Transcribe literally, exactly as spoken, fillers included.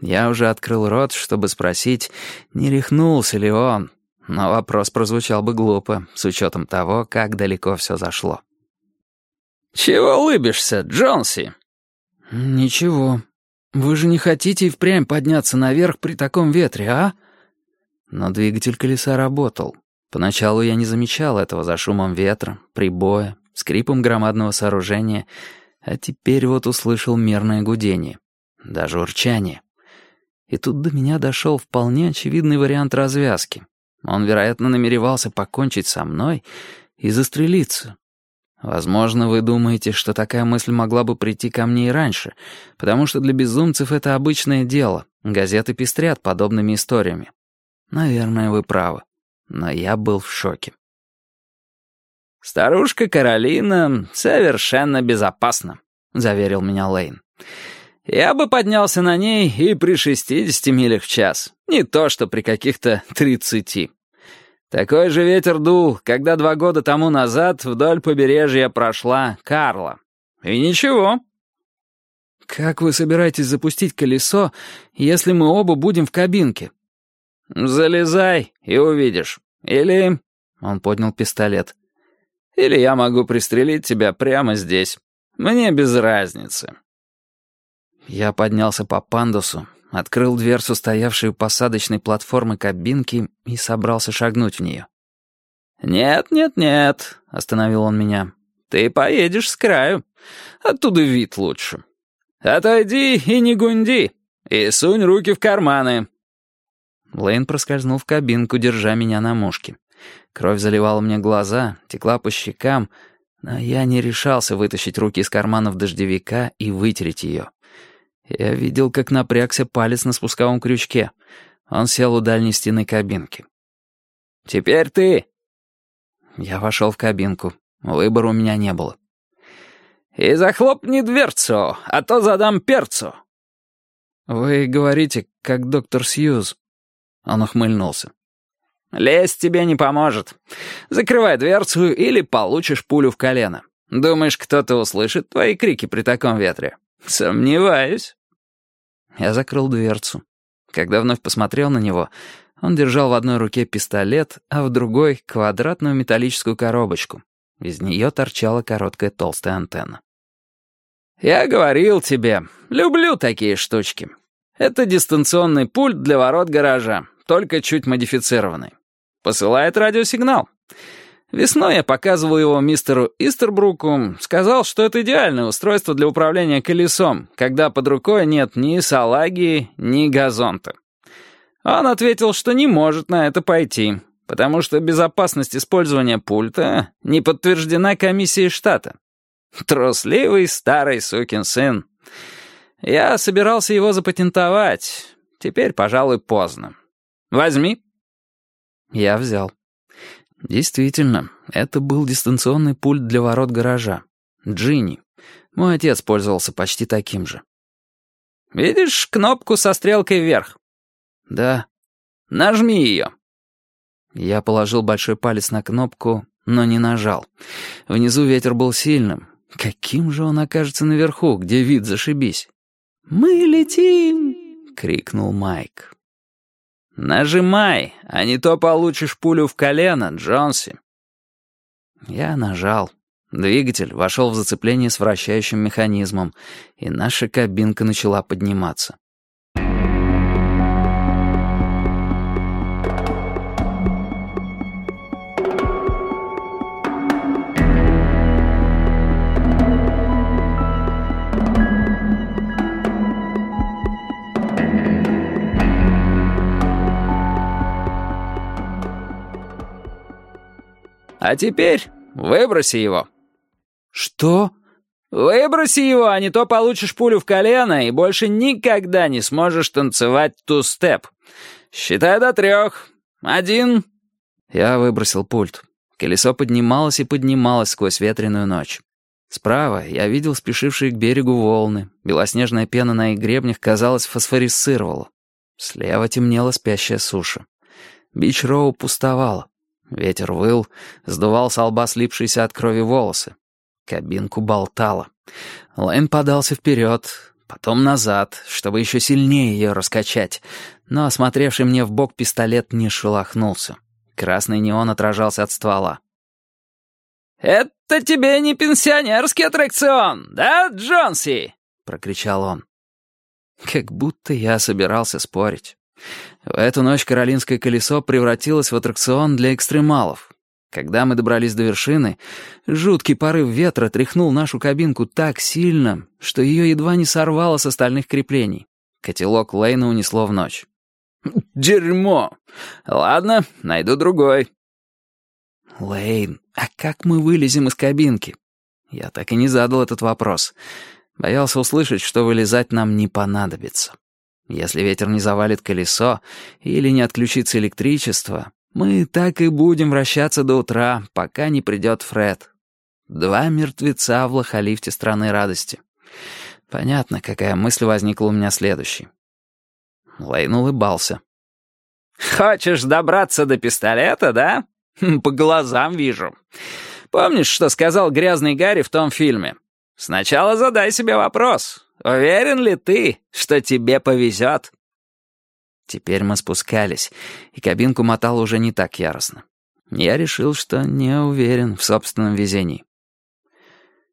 Я уже открыл рот, чтобы спросить, не рехнулся ли он, но вопрос прозвучал бы глупо, с учетом того, как далеко все зашло. «Чего улыбишься, Джонси?» «Ничего. Вы же не хотите и впрямь подняться наверх при таком ветре, а?» Но двигатель колеса работал. Поначалу я не замечал этого за шумом ветра, прибоя, скрипом громадного сооружения, а теперь вот услышал мерное гудение, даже урчание. И тут до меня дошел вполне очевидный вариант развязки. Он, вероятно, намеревался покончить со мной и застрелиться. Возможно, вы думаете, что такая мысль могла бы прийти ко мне и раньше, потому что для безумцев это обычное дело, газеты пестрят подобными историями. Наверное, вы правы, но я был в шоке. «Старушка Каролина совершенно безопасна», — заверил меня Лейн. «Я бы поднялся на ней и при шестидесяти милях в час, не то что при каких-то тридцати. Такой же ветер дул, когда два года тому назад вдоль побережья прошла Карла. И ничего». «Как вы собираетесь запустить колесо, если мы оба будем в кабинке?» «Залезай и увидишь. Или...» — он поднял пистолет. «Или я могу пристрелить тебя прямо здесь. Мне без разницы». Я поднялся по пандусу, открыл дверцу, стоявшей у посадочной платформы кабинки, и собрался шагнуть в нее. «Нет, нет, нет», — остановил он меня. «Ты поедешь с краю. Оттуда вид лучше. Отойди и не гунди, и сунь руки в карманы». Лейн проскользнул в кабинку, держа меня на мушке. Кровь заливала мне глаза, текла по щекам, но я не решался вытащить руки из карманов дождевика и вытереть ее. Я видел, как напрягся палец на спусковом крючке. Он сел у дальней стены кабинки. «Теперь ты!» Я вошел в кабинку. Выбора у меня не было. «И захлопни дверцу, а то задам перцу!» «Вы говорите, как доктор Сьюз». Он ухмыльнулся. «Лезть тебе не поможет. Закрывай дверцу или получишь пулю в колено. Думаешь, кто-то услышит твои крики при таком ветре? Сомневаюсь». Я закрыл дверцу. Когда вновь посмотрел на него, он держал в одной руке пистолет, а в другой — квадратную металлическую коробочку. Из нее торчала короткая толстая антенна. «Я говорил тебе, люблю такие штучки. Это дистанционный пульт для ворот гаража, только чуть модифицированный. Посылает радиосигнал. Весной я показывал его мистеру Истербруку, сказал, что это идеальное устройство для управления колесом, когда под рукой нет ни салаги, ни газонта. Он ответил, что не может на это пойти, потому что безопасность использования пульта не подтверждена комиссией штата. Трусливый старый сукин сын. Я собирался его запатентовать. Теперь, пожалуй, поздно. Возьми». Я взял. Действительно, это был дистанционный пульт для ворот гаража. Джинни. Мой отец пользовался почти таким же. «Видишь кнопку со стрелкой вверх?» «Да». «Нажми ее». Я положил большой палец на кнопку, но не нажал. Внизу ветер был сильным. Каким же он окажется наверху, где вид зашибись? «Мы летим!» — крикнул Майк. «Нажимай, а не то получишь пулю в колено, Джонси». Я нажал. Двигатель вошел в зацепление с вращающим механизмом, и наша кабинка начала подниматься. «А теперь выброси его». «Что?» «Выброси его, а не то получишь пулю в колено и больше никогда не сможешь танцевать ту-степ. Считай до трех. Один». Я выбросил пульт. Колесо поднималось и поднималось сквозь ветреную ночь. Справа я видел спешившие к берегу волны. Белоснежная пена на их гребнях, казалось, фосфорисцировала. Слева темнела спящая суша. Бич-Роу пустовала. Ветер выл, сдувал с лба слипшиеся от крови волосы. Кабинку болтало. Лэйн подался вперед, потом назад, чтобы еще сильнее ее раскачать, но осмотревший мне в бок пистолет не шелохнулся. Красный неон отражался от ствола. «Это тебе не пенсионерский аттракцион, да, Джонси?» — прокричал он. Как будто я собирался спорить. В эту ночь Каролинское колесо превратилось в аттракцион для экстремалов. Когда мы добрались до вершины, жуткий порыв ветра тряхнул нашу кабинку так сильно, что ее едва не сорвало с остальных креплений. Котелок Лейна унесло в ночь. «Дерьмо! Ладно, найду другой». «Лейн, а как мы вылезем из кабинки?» Я так и не задал этот вопрос. Боялся услышать, что вылезать нам не понадобится. Если ветер не завалит колесо или не отключится электричество, мы так и будем вращаться до утра, пока не придет Фред. Два мертвеца в лохолифте страны радости. Понятно, какая мысль возникла у меня следующей. Лейн улыбался. «Хочешь добраться до пистолета, да? По глазам вижу. Помнишь, что сказал грязный Гарри в том фильме? Сначала задай себе вопрос. Уверен ли ты, что тебе повезет?» Теперь мы спускались, и кабинку мотало уже не так яростно. Я решил, что не уверен в собственном везении.